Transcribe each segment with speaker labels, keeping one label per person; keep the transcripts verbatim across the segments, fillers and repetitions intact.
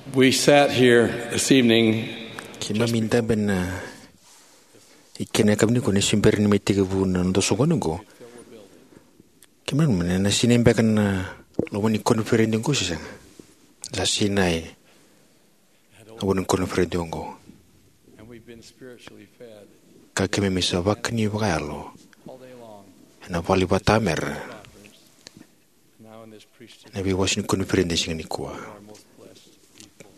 Speaker 1: We sat here this evening.
Speaker 2: Kimaminta ben ikene kamni ko ni simper ni meti ke bun ndo sokono go. Kiman men na sinembe kan lo woni conference ngo sisa. La sinai. Awon conference ngo.
Speaker 1: And we've been spiritually fed
Speaker 2: Ka kemi misa bakni bagalo.
Speaker 1: all day long.
Speaker 2: Na pali batamer.
Speaker 1: Now in this priesthood,
Speaker 2: Na bi wasin conference ngani ko.
Speaker 1: we are most blessed people.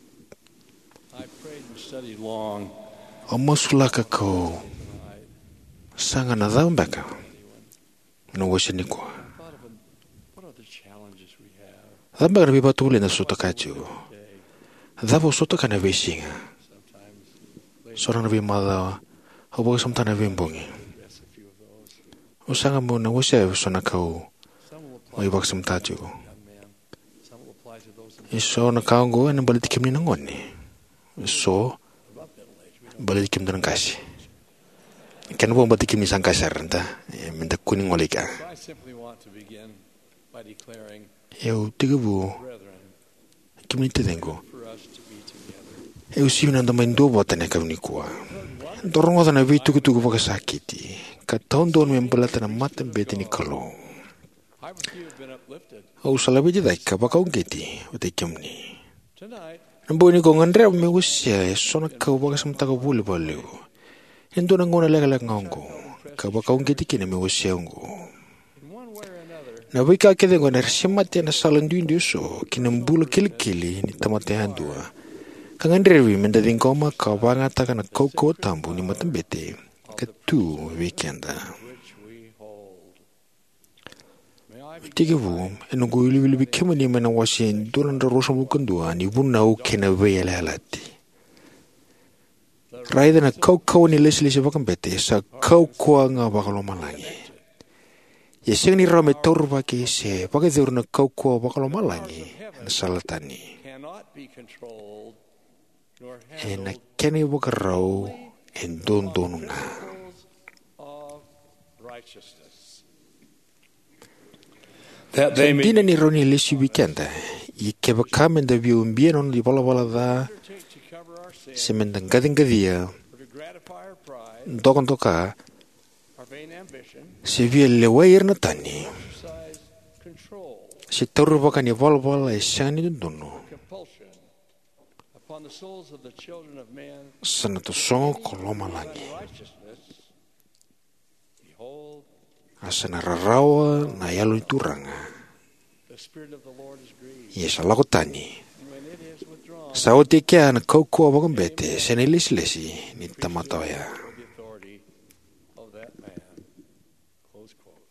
Speaker 1: I prayed and studied long
Speaker 2: Omosula ka ko
Speaker 1: tonight.
Speaker 2: sanga na damba ka. No wasin ko.
Speaker 1: I thought of a, what are the challenges we have
Speaker 2: Damba ka bi batule na suta kachu.
Speaker 1: today.
Speaker 2: Davo suta kana besinga.
Speaker 1: Sometimes later,
Speaker 2: Sorang na bi mada. Obo samtana bimbongi.
Speaker 1: address a few of those.
Speaker 2: Usanga mo na wasa sona kau.
Speaker 1: Some will
Speaker 2: May
Speaker 1: apply
Speaker 2: bak sam taju.
Speaker 1: to young men. Some will apply to those in
Speaker 2: Iso na kau go na balit kim ni nangon ni. So
Speaker 1: above middle age. We don't
Speaker 2: balit kim dan kasi. Kan bo balit kim ni sang kasar nta. Minta kuning olika.
Speaker 1: So I simply want to begin by declaring,
Speaker 2: Eu tiga bu
Speaker 1: brethren,
Speaker 2: kim ni tengo.
Speaker 1: for us to be together.
Speaker 2: Eu si na ndamay ndo bota na kam ni kuwa. Dorong na vi tugu tugu baka sakiti. Ka tondo no mbelata na matem beti ni kalo.
Speaker 1: I with you have been uplifted.
Speaker 2: Au salabi di dai ka baka ungeti. Utai kim ni.
Speaker 1: Tonight,
Speaker 2: Nambo ni ko ngandre me usya sona ka baka sam ta ko buli baliu. Endo na ngona lega lega ngongo. Ka baka ungeti kine me usya ngo.
Speaker 1: in one way or another,
Speaker 2: Na wika kede ngona rsimate na salandu induso kine mbulu kilikili ni tamate handua. Kangandre wi menda dingoma ka banga ta kana koko tambu ni matembete. Ka tu weekenda.
Speaker 1: which we hold. May I be
Speaker 2: Tige bu eno go ili ili bikema ni mena wasin duran da rosa bukandua ni bunna u kena wele halati. Raida na kau kau ni lesli se bakam bete sa kau kua nga bakalo malangi. Ya sing ni rame toru baki se baka dur na kau kua bakalo malangi na salatani.
Speaker 1: cannot be controlled nor
Speaker 2: E na
Speaker 1: handled
Speaker 2: kene bakarau en don don nga.
Speaker 1: principles of righteousness. That they may
Speaker 2: Dina ni roni lesi weekenda. I keba kamen da biu mbienon di bala bala da
Speaker 1: undertake to cover our sins
Speaker 2: se mendang gading gadia
Speaker 1: or to gratify our pride,
Speaker 2: dokon toka
Speaker 1: our vain ambition,
Speaker 2: se via le wair na tani.
Speaker 1: exercise control,
Speaker 2: Se toru baka ni bala bala e sani dundono.
Speaker 1: compulsion upon the souls of the children of man
Speaker 2: Sana to songo koloma langi.
Speaker 1: unrighteousness. Behold,
Speaker 2: Asana rarawa na yalo ituranga.
Speaker 1: the Spirit of the Lord is grieved,
Speaker 2: Yes, alako tani.
Speaker 1: and when it is withdrawn,
Speaker 2: Sa o te kia na kaukua bakang bete, se ne lesi lesi, ni tamatawaya.
Speaker 1: for the authority of that man. Close quote.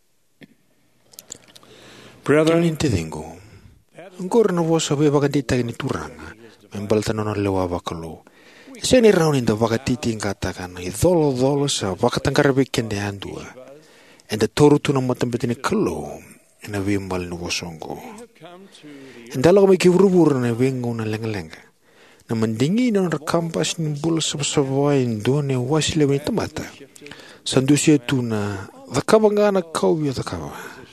Speaker 2: Kaya
Speaker 1: Brethren,
Speaker 2: ninte dingo.
Speaker 1: that is
Speaker 2: Angkor na wasa be bakang tita ni turanga. Membalta nono lewa bakalo. Se ni raun inda bakatiti ingatakan, idolo dolo sa bakatangkara bekende andua. Enda toru tu na matambete ni kalo, ena wimbal ni wasongo.
Speaker 1: have come to the
Speaker 2: Enda laga may kiwurubur na wengo na lenga-lenga. Na mandingi na narakampas ni bula sabasabaway ndo ni wasile ni tamata. Sandusia tu na dakaba nga na kaubi dakaba.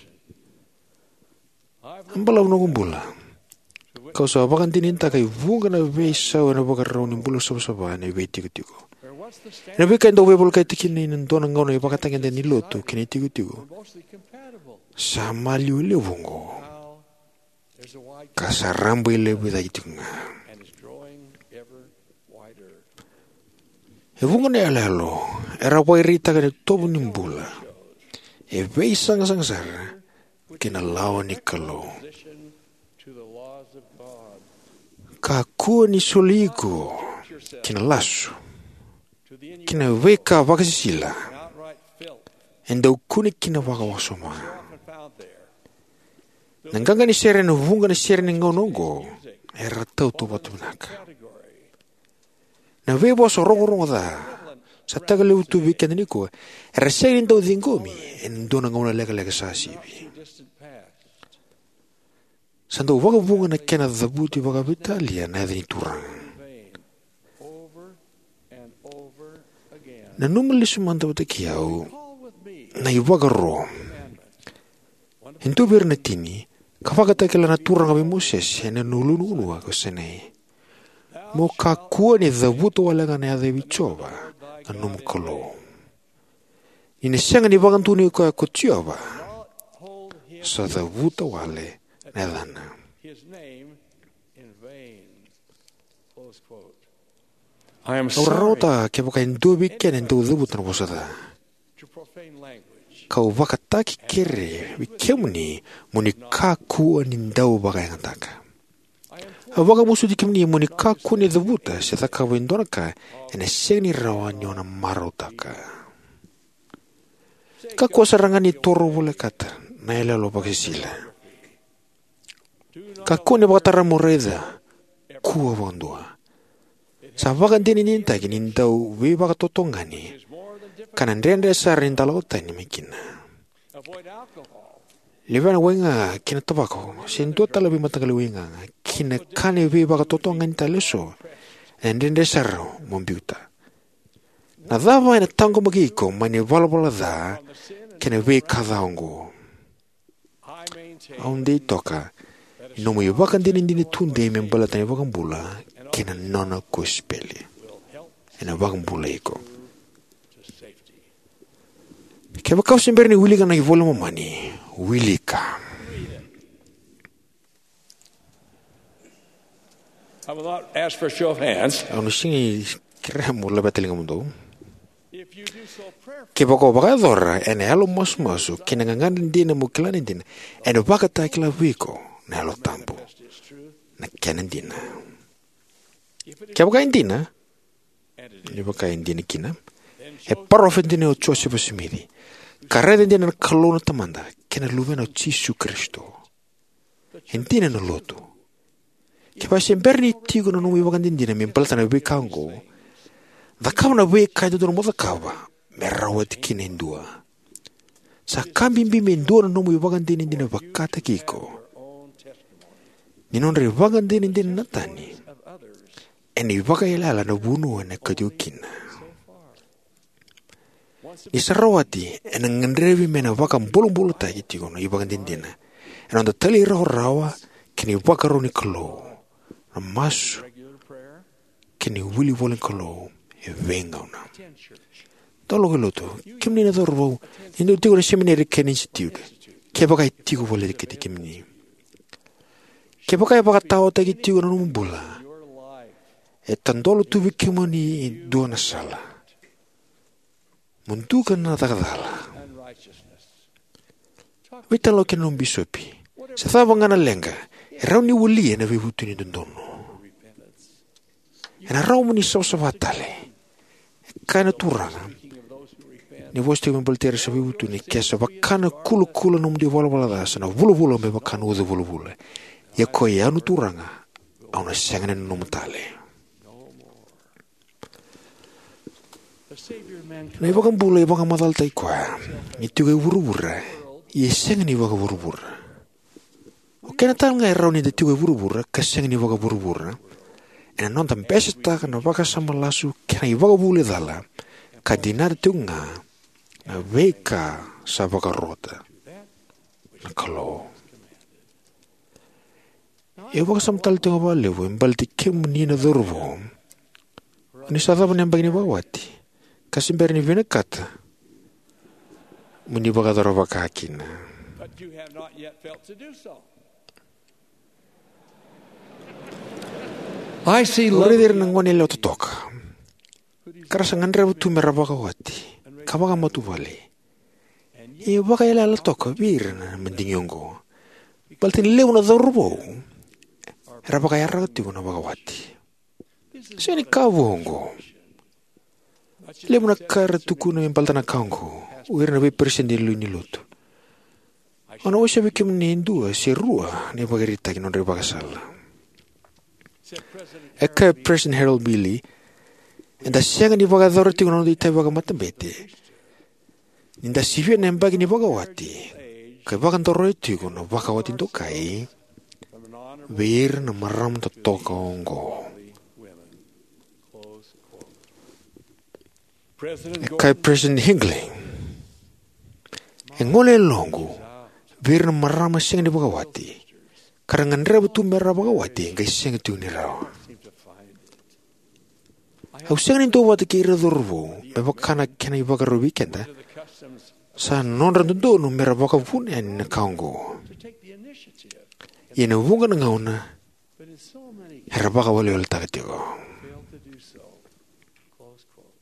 Speaker 1: I've
Speaker 2: Ang balaw na kumbula. Kau sa bakan tininta kay bunga na besa na bakaraw ni bula sabasabaway na ibe tigo-tigo.
Speaker 1: or what's the standard?
Speaker 2: Na bika ndo webol kay tikin ni ndo nang gano ipakatangin din ni loto kini tigo-tigo.
Speaker 1: Mostly compatible.
Speaker 2: Sa maliw bungo.
Speaker 1: How there's a wide
Speaker 2: Kasarambo ile bida itinga.
Speaker 1: and is growing ever wider.
Speaker 2: E bunga na alalo. Era wairita ka ni tobo ni mbula. E vei sang-sangsara. Kinalawa ni kalo.
Speaker 1: Position to the laws of God.
Speaker 2: Kakua ni soligo.
Speaker 1: Yourself
Speaker 2: Kinalasu.
Speaker 1: to the innuendo
Speaker 2: Kinaweka wakasisila.
Speaker 1: and outright filth
Speaker 2: Enda ukuni kinawaka wasoma.
Speaker 1: often found there.
Speaker 2: Nanganga ni sere na vunga na sere ni ngonongo. Era tau to batunaka.
Speaker 1: Category.
Speaker 2: Na vebo so rongo-rongo da. Sa tagali utu weekend ni ko. Era sere ni tau dingomi. Endo na ngona lega-lega sa asibi.
Speaker 1: Distant past.
Speaker 2: Sando waka bunga na kena dhabuti waka vitalia na edhi turang.
Speaker 1: Vain. Over and over again.
Speaker 2: Na numali sumanda wata kiau.
Speaker 1: Call with me.
Speaker 2: Na iwaga ro.
Speaker 1: Commandments.
Speaker 2: Hintu bir na tini. Kafaka takila na turang kami Moses. Ena nulununua ko sanay. mo ka kua ni dhavuto wala nga na adhe vichova anum kolo. Ine sianga ni wakantuni ko ya kuchiova sa dhavuto wale na dhana. Aurota ke buka indubi ken indu dhavuto na posada. Kau wakataki kere wikemuni muni ka kua ni ndau baka yang taka. Waka musu di kimni muni ka kua ni dhavuta se taka windoraka ene siang ni rawa nyona marotaka. Ka kua sarangani toro wole kata na ele lo pakisila. Ka kua ni wakatara moreda kua wandua. Sa waka dini ninta ki nindau we waka totongani kanan rende sar nintalota ni mikina. Lewana wenga kina tobako sintu talabi matagali wenga kina kane we waka totongani taleso and rende sar mombiuta. Na dhava ina tango magiko mani walawala dha kina we kadhaongo. Aunde toka nomu iwaka dini dini tunde membalata ni wakambula kina nona kuspeli. Ina wakambula iko. Kaya kau sembari ni wili kana ivola mamani, wili ka.
Speaker 1: I will not ask for a show of hands.
Speaker 2: Ano singi kira mo labat telinga mundo. Kaya bako baka dora, ene alo mas masu, kina ngangan din na mukilan din, ene baka takila wiko na alo tampo, na kena din na. Kaya baka din na, ene baka din na kina, e parofet din na ocho siapa simiri. Karena dia nak kalau nak temanda, kena lupa nak Yesus Kristus. Hentina nak lotu. Kapa semberni tigo nak numi bagan dia nak mempelta nak bekango. Dakau nak bekai tu dorang moda kawa, merawat kini dua. Sakam bimbi mendua nak numi bagan dia nak bakata kiko. Ninon re bagan dia nak natani. Eni bagai lala nak bunuh nak kajukin. Isarawati ena ngendrevi mena waka mbulu-mbulu ta itigo no ibagan dindina. Ena onda tali raho rawa kini waka roni kalo. Na masu kini wili wole kalo e venga una. Tolo geloto, kimni na dorbo, indo tigo na seminary ken institute. Ke baka itigo wole dikiti kimni. Ke baka e baka tao ta itigo na numbula. E tandolo tubi kimoni dua na sala. Mundukan na takadala. Wita lo ke non bisopi. Sa thaba ngana lenga, e rau ni wuli e na vivutu ni dondono. E na rau muni sao sa vatale. E kaina turanga. Ni vosti membeltere sa vivutu ni kesa wakana kulu-kulu nom di wala-wala dasa na vulu-vulu me wakana uda vulu-vulu. Ya koe anu turanga, au na sengane nom tale. Na iwakan bula iwakan madal tai kwa, itu ke buru-buru, isengan iwaka buru-buru. Oke na tal ngai rauni de tuwe buru-buru, kasengan iwaka buru-buru. Ena nonton beseta kana waka sama lasu, kena iwaka bule dala, kadinar tunga, na weka sa waka rota. Na kalau. Iwaka sama tal tunga balewo, imbalti kemu nina dhurvo. Ni sadhabu nembagi ni wawati. Kasimberi ni vina kata. Muni baka dara baka hakina.
Speaker 1: But you have not yet felt to do so. I see love.
Speaker 2: Uridir nang wani leo tutoka. Karasa ngandre butu mera baka wati. Kabaka matu wali. E baka ila la toka bir na mendingyongo. Baltin leo na dharubo. Era baka yarra gati na baka wati. Sini kawongo. Lemo na kara tuku na impalta na kango, uir na be presende lu ni lotu. Ana osha be kem ni ndua si rua ni bagarita ki non re bagasala. Eka President Harold Billy, enda sianga ni bagadoro ti non di tai bagamata bete. Ninda sivia na mbagi ni bagawati. Kai bagantoro ti kono bagawati ndo kai. Ver na maram to toka ongo. Kai President Hinckley. Engole longo. Ver na marama singa ni bagawati. Karangan reba tu mera bagawati ngai singa tu ni raw. Au senga ni towa te kira dorvo, me wakana kena i waka weekend,
Speaker 1: to the customs
Speaker 2: sa nonra ndo no mera waka vune ani na kaungo.
Speaker 1: to take the initiative.
Speaker 2: Ina wunga na ngauna,
Speaker 1: But in so many
Speaker 2: hera waka wale wale takatiko.
Speaker 1: fail to do so. Close quote.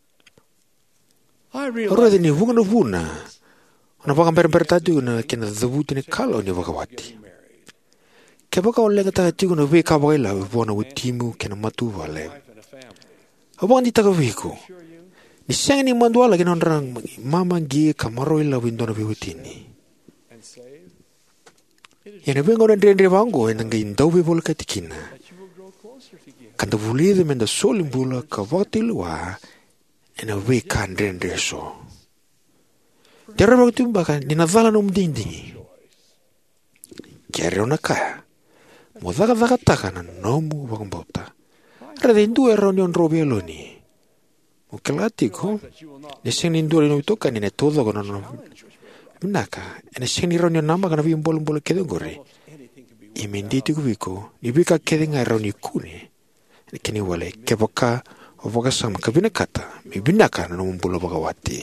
Speaker 1: I
Speaker 2: Ora
Speaker 1: realize
Speaker 2: ni wunga na vuna, ona waka mbere mbere tatu na kena dhavuti ni kalo ni waka wati.
Speaker 1: getting married,
Speaker 2: Ke waka wale takatiko na weka wala wana wutimu kena matu wale.
Speaker 1: life and a family.
Speaker 2: Abang di taka wiko.
Speaker 1: Assure you,
Speaker 2: Ni siang ni mandua lagi nonrang mama gi kamaro ila windona wihutini.
Speaker 1: and save, it is
Speaker 2: Yana wengo na ndre wango ena ngai ndawi bola katikina.
Speaker 1: that you will grow closer together.
Speaker 2: Kanda vulide menda solimbula ka wakati lua ena weka ndre ndre so. Jara waktu mbaka ninadhala na umdindingi. Kere ona kaya. Modaka dhaka taka na nomu wakambauta. Rada indu era ni onrobi aloni. Ukelati ko.
Speaker 1: That you will not
Speaker 2: Nising ni indu aloni utoka ni netoza kono no. Minaka. Ena sing ni ronyo nama kana vimbolo mbolo kede ngore.
Speaker 1: anything can be
Speaker 2: Imenditi kubiko. Nibika kede nga roni kune. Kini wale kebaka waka sama kabina kata. Mibinaka na numbolo baka wati.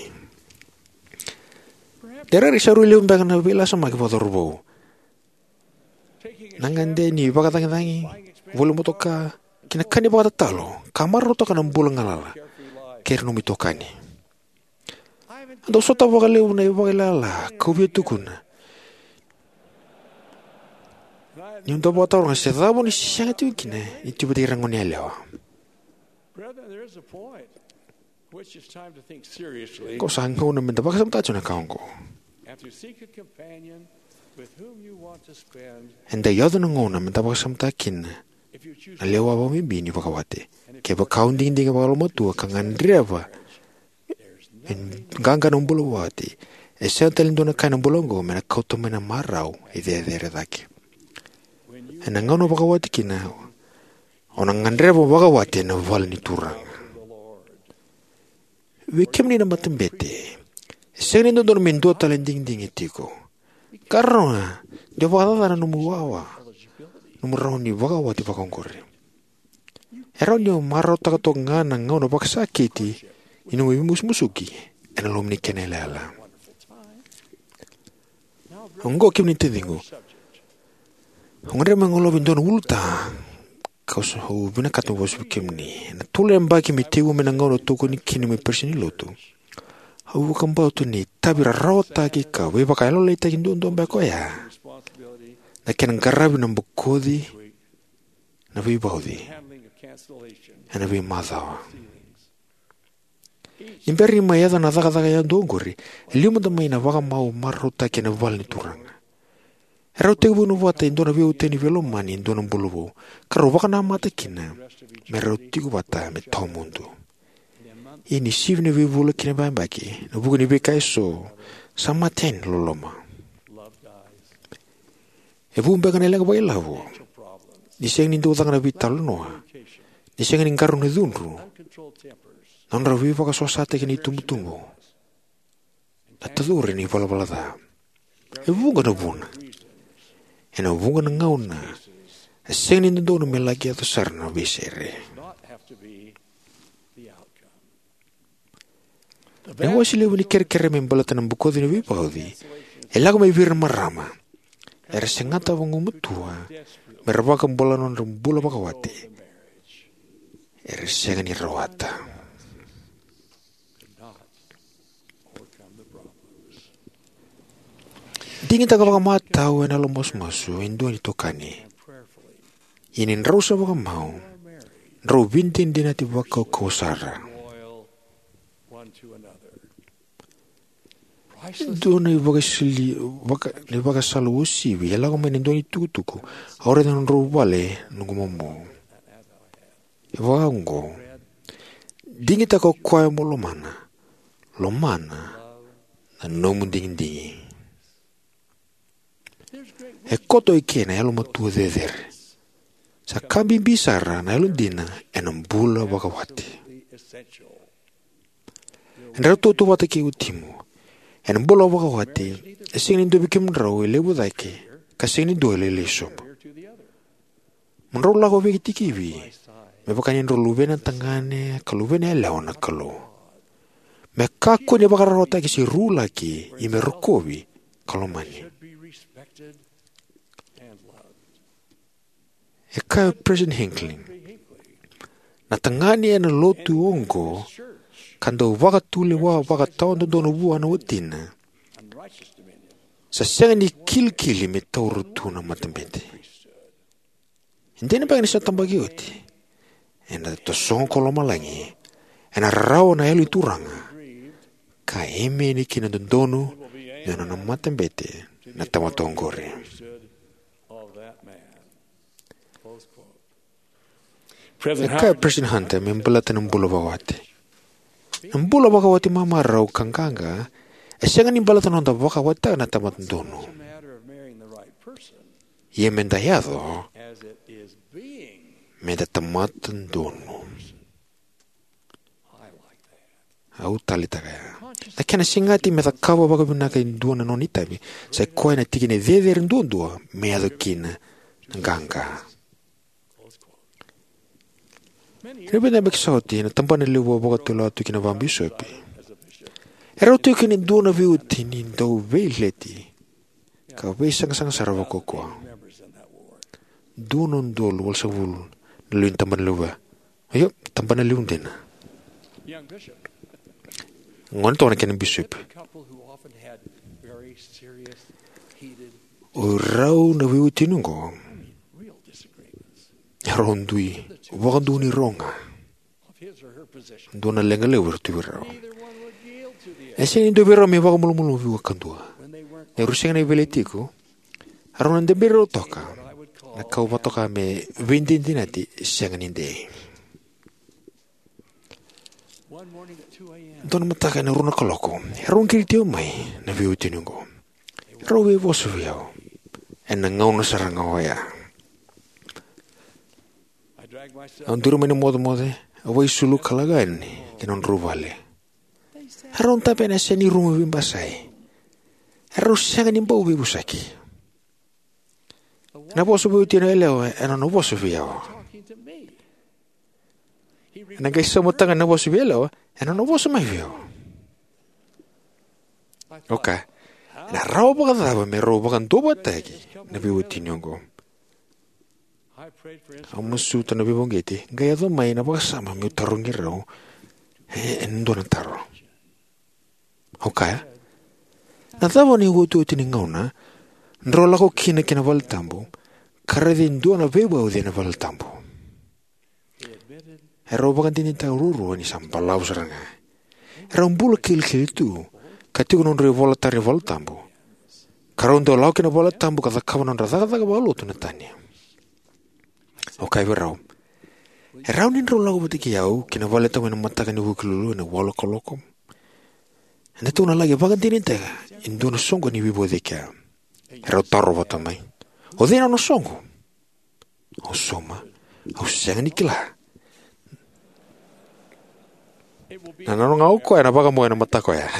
Speaker 2: Dera risaru ili umbaka na bila sama kipoto rubo.
Speaker 1: taking a
Speaker 2: Nangande ni baka tangi tangi. Volo motoka. Kina kani baka tatalo. Kamar roto kana mbolo ngalala.
Speaker 1: carefree life.
Speaker 2: Kere no mitokani.
Speaker 1: I haven't
Speaker 2: Ando sota baka leu na baka lala. Kubia tukuna. Ni unta baka tau nga sedabo ni sisanga tukine. Itu bati rangoni alewa.
Speaker 1: Brethren, there is a point which it's time to think seriously
Speaker 2: Ko sangho na menda baka samtacho na kaungo.
Speaker 1: and to seek a companion with whom you want to spend
Speaker 2: Enda yodo na ngona menda baka samtakin.
Speaker 1: if you choose
Speaker 2: Na lewa ba mimbi ni baka wate. Ke baka kaunding dinga baka lomatua kangandreva. Ganga na mbolo wate. E se talindo na kana bolongo mena kauto mena marau ide ide daki.
Speaker 1: when you
Speaker 2: Ena ngano baka wate kina. Ona ngandreva baka wate na val ni turang.
Speaker 1: the Lord.
Speaker 2: We kemni na matembete. Seni ndo ndo mendo talending ding etiko. Karona, dia baka na numuwawa.
Speaker 1: Eligibility.
Speaker 2: Numuroni baka wate baka ngore. Eronyo maro takato ngana ngono baka sakiti. Inu mus musuki. Ena lomni kenelala.
Speaker 1: Wonderful time. Now,
Speaker 2: Ongo kemni tedingo.
Speaker 1: subject.
Speaker 2: Ngore mangolo bindon ulta. Kausa hu bina katu bosu kemni. Na tule mbaki mitewu menangono toko ni kini me persini lotu. Hau kambau tu ni tabira rota ki ka we baka elo leita ki ndo mbako ya.
Speaker 1: Responsibility,
Speaker 2: Na kena garabi na mbukodi
Speaker 1: week,
Speaker 2: na vi baudi.
Speaker 1: handling of cancellation,
Speaker 2: Na vi madhawa.
Speaker 1: feelings.
Speaker 2: Imperi mayada na daga daga ya ndongori. Limu da mai na waka mau marota kena val ni turanga. Erau te bunu wata indona vi uteni velo mani indona mbulubo. Karo waka na mata kina. Merau tiku wata me tau mundu. Ini sivne vi vula kina bambaki. Na buku ni beka eso. Sama ten loloma.
Speaker 1: Love guys,
Speaker 2: E bumba kana lega bai lavo.
Speaker 1: financial problems,
Speaker 2: Ni seng ni ndo tanga na vital noa.
Speaker 1: communication,
Speaker 2: Ni seng ni ngaru ni dunru.
Speaker 1: uncontrolled tempers,
Speaker 2: Non ravi waka sosate kini tumutungo. Atadure ni pala pala ta. E bunga na buna.
Speaker 1: reasons,
Speaker 2: E na bunga na ngauna. E seng ni ndo na melagi ato sarna bisere.
Speaker 1: not have to be the outcome.
Speaker 2: E wasi lewu ni kere kere membalata na bukodi ni vipaudi. E lago mai vira marama. E resengata wangu mutua.
Speaker 1: Desperate
Speaker 2: Merwaka mbola non rumbula wakawate.
Speaker 1: marriage
Speaker 2: E resenga ni rawata.
Speaker 1: could not overcome the problems.
Speaker 2: Dingin taga waka matau e na lomos masu. Indo ni tokani.
Speaker 1: And prayerfully,
Speaker 2: Inin rausa waka mau.
Speaker 1: you are married,
Speaker 2: Rau bintin din ati waka kawsara.
Speaker 1: loyal one to another. Priceless
Speaker 2: Do na iwaga sili waka ni waga salu usi wi ela ko men ndoni tukutuku. Ora dan ro wale nungu momo. Iwaga ngo.
Speaker 1: bread,
Speaker 2: Dingi ta ko kwa mo lo mana. Lo mana
Speaker 1: love.
Speaker 2: na no mu dingi dingi.
Speaker 1: There's great
Speaker 2: E koto ikena elo matu deder. Sa kambi bisara na elo dina enambula waka wati.
Speaker 1: wisdom, essential.
Speaker 2: Ndra to to wata ki utimu. Enambula waka wati. Esing ndo bikim rau ele budake. Kasing ni do ele leso.
Speaker 1: Here to the other.
Speaker 2: Munro la ko veki tikivi.
Speaker 1: Side
Speaker 2: Me bakanin ro luvena tangane, kaluvena eleona kalu. Me kaku ni bakarota ki si rula ki, i me rukovi, kalomani. E ka President Hinckley. Na tangani e na lotu ongo, kando waka tule wa waka taon dono bua na utina. Sa senga ni kilkili me tauru tuna matambete. Hindi na bagay sa tambagi uti. E na tosong koloma langi. E na rao na elu ituranga. Ka eme ni kinadondono na na matambete na tamatongore. E ka President Hunter me mbalata ng bula bawate. Ang bula bawate mamaraw kangkanga. E senga ni balata ng bawate na tamatongdono. Ie mendayado. Me da tamatongdono. Au talita kaya. Na kena singati me da kawa baga bina kay duana nonitabi. Sa koe na tigine veder ndondua me ado kina nganga. Rebe na beksauti na tampana liwa baga tula tu kina vambisopi. Era tu kina duana viuti ni ndau veileti. Ka vei sang-sang sarawa kokwa. Duana ndolu wal sa wul naluin tampana liwa. Ayo, tampana liwa din. Ngon to na kina bishop. O rau na viuti nungo. Rondui. Wakanduni ronga. Dona lenga lewer tu rau. Ese ni dobero me wakamulumulu vi wakandua. Ne rusenga na veletiku. Aron de bero toka. Na kau toka me vindindinati senga ninde. Dona mataka na runa koloko. Aron kiritio mai na viuti nungo. Rawe vosu viao. En na ngau na saranga waya. Ang duro may modo-mode, away sulu kalagan, kinon ruvale. Haron tape na siya ni rumawin basay. Haron siya nga nimba uwi busaki. Naboso ba iti na ilaw, ano naboso viyaw? Nagaysa mo tangan naboso viyaw, ano naboso may viyaw? Okay. Naraw ba ka dawa, may raw ba kang doba tagi, nabiwutin yung ko. Ang masuta na bibonggiti, gaya do may napakasama may tarong giraw, eh, endo na taro. Okay? Natawa ni huto tiningaw na, nrola ko kina kinawaltambo, karadin do na bebaw din na waltambo. Hero bagan tinitawruro ni sampalaw saranga. Hero bula kilkil tu, katigo non revolta revoltambo. Karon do law kinawaltambo kada kawanan rata-rata kabalo tu natanya. Okay, beraw. Heraw nin rola ko batikiyaw, kinawalita mo ng mata ka ni wukilulu na wala kolokom. Ito na lagi, bagan tinita ka, indo na songo ni wibodika. Heraw taro ba tamay? O din na songo? O soma, o siyang nikila. Nananong ako ko, na baga mo na mata ko ya.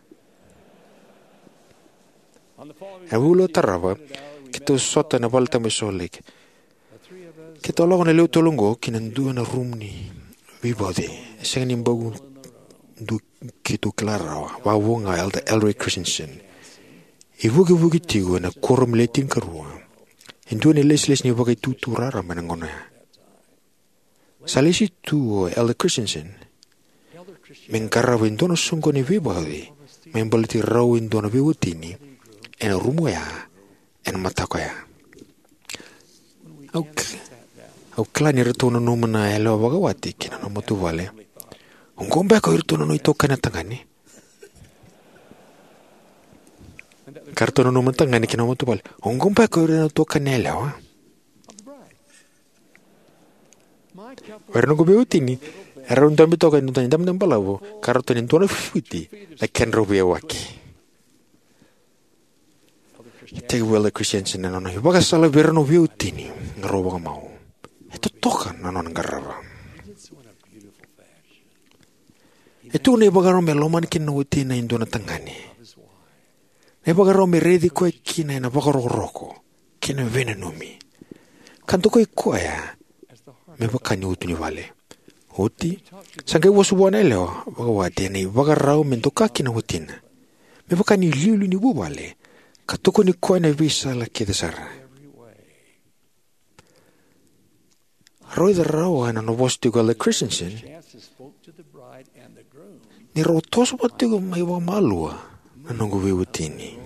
Speaker 2: Awulo taraba, kito sota na balta mo solik. Kita lo na leo tolongo kinandua na room ni wibode. Senga nimbagu du kitu klara wa wonga elder Elroy Christensen. Iwugi wugi tigo na korum leting karua. Indu ne les les ni wagai tuturara manangona. Salisi tu Elder Christensen. Mengkara windono sungko ni wibode. Membaliti raw windono wiwutini. En rumuya en matakoya. Okay. Au klani retorno no mana elo bagawati kina no motu vale. Un gombe ko retorno no itoka na tangani. Kartono no mantangani kina motu vale. Un gombe ko retorno toka na elo. Werno go beutini. Era un dambi toka no tani dam dam balawo. Kartono no tono futi. La ken robe waki. Take well the Christians na no no. Baga sala verno beutini. Ngaroba mau. Ito toka na non garaba. Ito ne bagaro me loman kin no tina indo na tangani. Ne bagaro me redi ko kina na bagaro roko. Kina venenomi. Kanto ko ko ya. me vakani utu ni vale. Uti, sangkai wasu wana leo, waka wate ni waka rau mentoka kina utina. Me vakani liulu ni wale, katoko ni koe na visa la kia sara. Roi the rau ana no was to go the Christensen. Ni ro toso patu mai wa malua, nanongo we utini.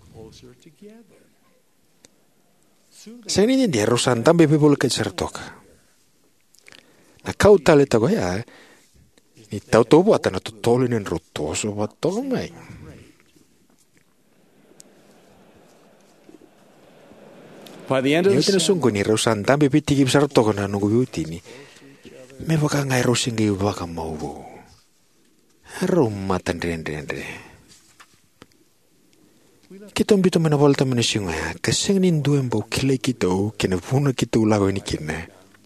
Speaker 2: Sa ini dia rosan tambe people ke sartoka. Na kau tale tago ya, ni tau tau buat na tutolo ni rotoso patu mai.
Speaker 1: By the end of the
Speaker 2: Yo sungguh ni rosan tambe piti ki sartoka na nongo we utini. Me baka ngai rosingi baka mau. Harum matan rendre. Kita mbito mena volta mena singa, kasing nindu embo kile kito, kena puna kito lago ni kina.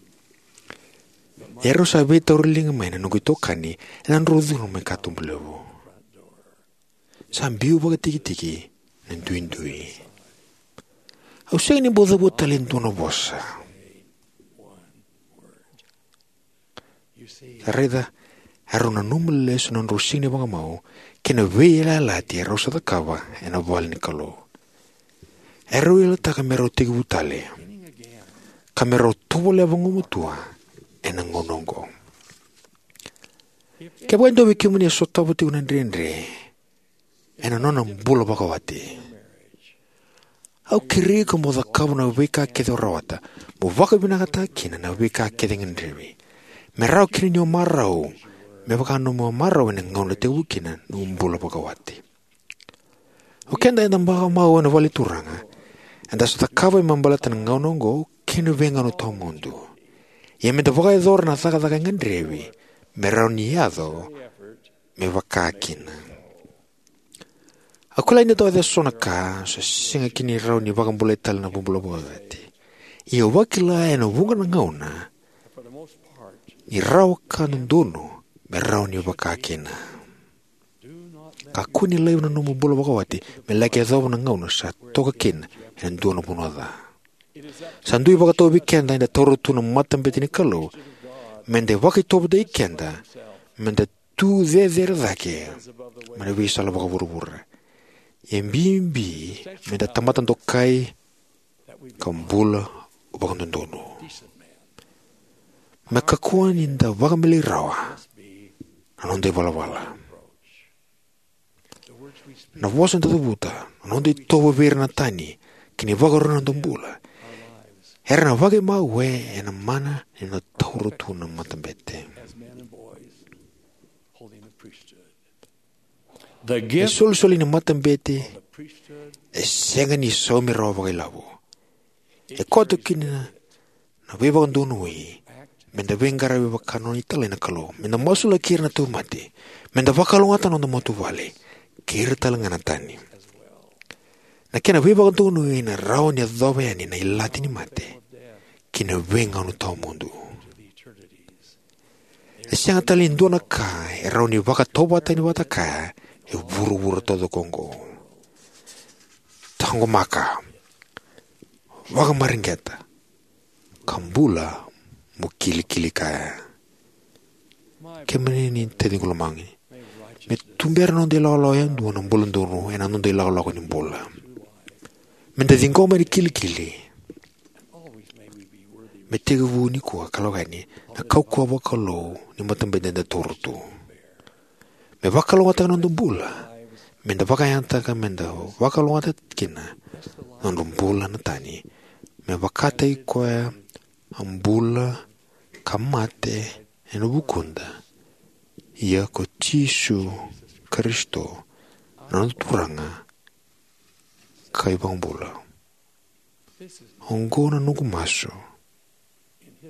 Speaker 2: Ero sabe torling mena nugu tokani, nan rodhu me katum blevo. Sambiu baga tiki tiki, nindu indui. Au sing ni bodo bo talento no bossa. Reda, ero na numele sunan rosini baga mau, kena vela lati ero sa takawa ena wal ni kalo. Ero ila ta kamero tiki butale. Kamero tobole avongo mutua ena ngonongo. Ke buendo wiki muni soto buti unandrendre. Ena nona mbula bakawati. Au kiri ko mo dakawa na wika ke rawata. Mo waka binakata kina na wika ke ngandrewi. Merau kiri nyo marau. Me baka no mo marau ena ngona te wikina no mbula bakawati. Ukenda enda mbaka mau ena wali turanga. Enda sa takawa imambalata na ngonongo kina venga no tau mundu. Ia me te waka edor na thaka thaka ngandrewi. Merau ni yado me waka kina. Aku lain itu ada sona ka, singa kini rau ni bakang boleh tal na bumbula bagati. Ia wakila ena wunga na ngauna. Ni rau ka nundono, me rau ni bakakina. Kaku ni lai na numu bula bagawati, me laki adhaw na ngauna sa toka kina, ena ndono punada. Sandui bakato bikenda ina toro tu na matambeti ni kalau, mende waki tobo da ikenda, mende tu dhe dhe dhake, mene wisa la baka buru-buru. Yembimbi menda tamatan tokai kambula ubang ndono. Makakuan inda wakamili rawa anonde wala-wala. Na wasan tatabuta anonde towa vera na tani kini wakaronan tombula. Herna wake mawe ena mana ena tauro tu na matambete.
Speaker 1: The
Speaker 2: E
Speaker 1: gift
Speaker 2: sol sol ina matambete e senga ni somi rawa wake labo. E koto kina na wewa ndono we menda wengara wewa kanoni tala ina kalo menda masula kira na tu mati menda wakalongatan onda motu wale kira tala ngana tani. Na kina wewa ndono we na rawa ni adhoba yani na ilati ni mate kina wenga no tau mundu. E senga tala indona ka e rawa ni waka toba tani wata ka e buru-buru todo Kongo. Tango maka. Waka maringeta. Kambula mukili-kili kaya. Kemene ni tedi kulamangi. Me tumbera non de lao lao yan duwa ng bulan duro e nanon de lao lao ni bola. Me te dingo me kili-kili. Me tega wu ni kuwa kalogani na kau kuwa wakalo ni matambende na tortu. Me wakalongata nandong bula. Menda wakayanta ka menda wakalongata kina nandong bula na tani. Me wakatay kwa ang bula kamate eno bukunda. Ia ko Jisu Kristo nanturanga kay bang bula. Ongo na nugumaso.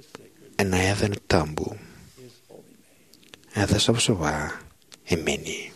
Speaker 2: Enayada na tambu. Eda sabsaba. Emeni.